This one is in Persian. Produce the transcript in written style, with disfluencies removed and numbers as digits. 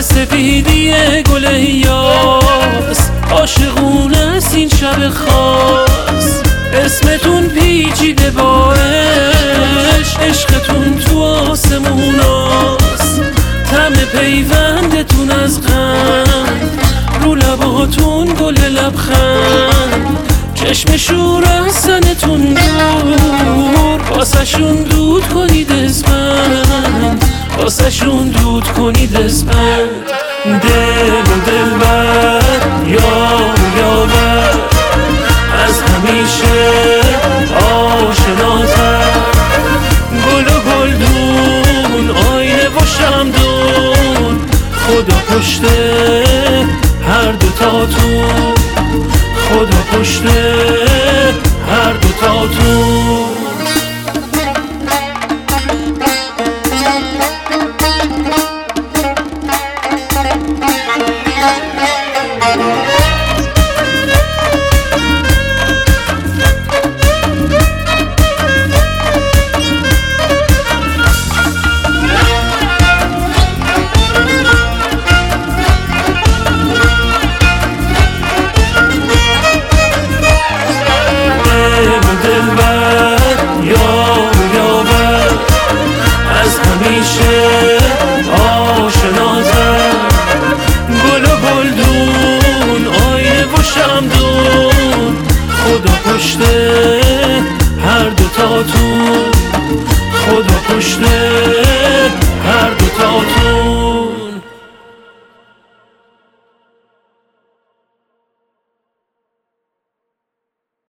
سفیدی گل یاس، عاشقونه است این شب خاص. اسمتون پیچیده با عشقتون تو آسموناست. طعم پیوندتون از غم، رو لباتون گل لبخند. چشم شور از سنتون دور، واسه شون دود کنید اسمند، واسه شون دود کنید اسمند. دل و دلبر، یار و یاور، از همیشه آشناتر. گل و گلدون، آینه و شمدون، خدا پشته هر دوتاتون، خدا پشته هر دوتاتون. آشناتر، گل و گلدون، آینه و شمدون، خدا پشته هر دوتاتون، خدا پشته